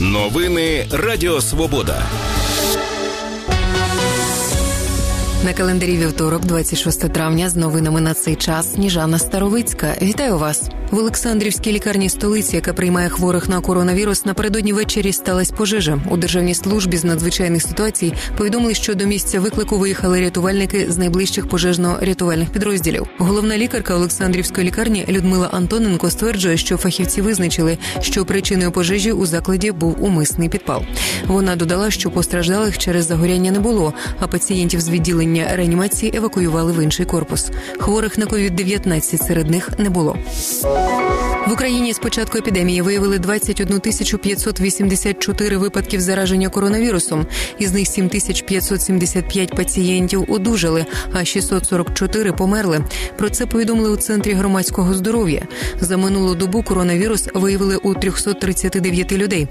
Новини Радіо Свобода. На календарі вівторок, 26 травня, з новинами на цей час Сніжана Старовицька. Вітаю вас! В Олександрівській лікарні столиці, яка приймає хворих на коронавірус, напередодні ввечері сталася пожежа. У Державній службі з надзвичайних ситуацій повідомили, що до місця виклику виїхали рятувальники з найближчих пожежно-рятувальних підрозділів. Головна лікарка Олександрівської лікарні Людмила Антоненко стверджує, що фахівці визначили, що причиною пожежі у закладі був умисний підпал. Вона додала, що постраждалих через загоряння не було, а пацієнтів з відділення реанімації евакуювали в інший корпус. Хворих на COVID-19 серед них не було. В Україні з початку епідемії виявили 21 584 випадків зараження коронавірусом. Із них 7575 пацієнтів одужали, а 644 померли. Про це повідомили у Центрі громадського здоров'я. За минулу добу коронавірус виявили у 339 людей.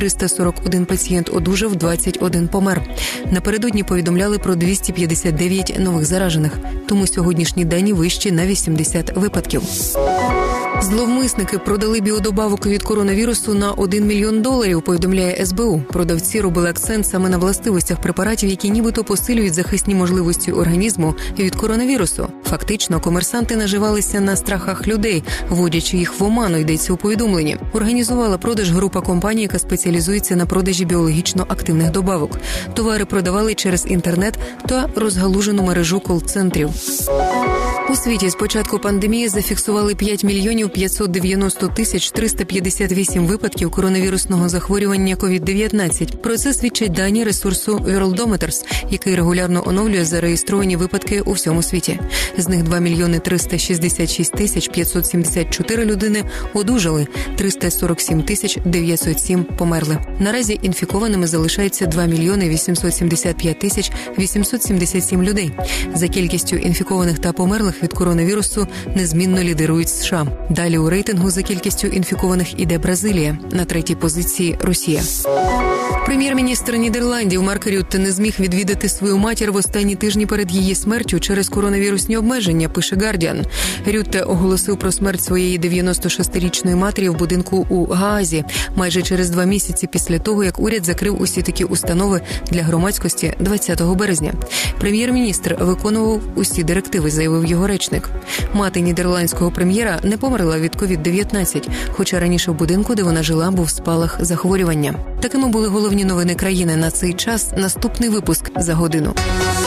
341 пацієнт одужав, 21 помер. Напередодні повідомляли про 259 нових заражених. Тому сьогоднішні дані вищі на 80 випадків. Зловмисники продали біодобавок від коронавірусу на $1 мільйон, повідомляє СБУ. Продавці робили акцент саме на властивостях препаратів, які нібито посилюють захисні можливості організму від коронавірусу. Фактично, комерсанти наживалися на страхах людей, вводячи їх в оману, йдеться у повідомленні. Організувала продаж група компаній, яка спеціалізується на продажі біологічно активних добавок. Товари продавали через інтернет та розгалужену мережу кол-центрів. У світі з початку пандемії зафіксували 5 мільйонів 590 тисяч 358 випадків коронавірусного захворювання COVID-19. Про це свідчать дані ресурсу Worldometers, який регулярно оновлює зареєстровані випадки у всьому світі. З них 2 мільйони 366 тисяч 574 людини одужали, 347 тисяч 907 померли. Наразі інфікованими залишається 2 мільйони 875 тисяч 877 людей. За кількістю інфікованих та померлих від коронавірусу незмінно лідирують США. Далі у рейтингу за кількістю інфікованих іде Бразилія. На третій позиції – Росія. Прем'єр-міністр Нідерландів Марк Рютте не зміг відвідати свою матір в останні тижні перед її смертю через коронавірусні обмеження, пише Guardian. Рютте оголосив про смерть своєї 96-річної матері в будинку у Гаазі, майже через 2 місяці після того, як уряд закрив усі такі установи для громадськості 20 березня. Прем'єр-міністр виконував усі директиви, заявив його речник. Мати нідерландського прем'єра не померла від COVID-19, хоча раніше в будинку, де вона жила, був спалах захворювання. Такими були головні новини країни на цей час. Наступний випуск за годину.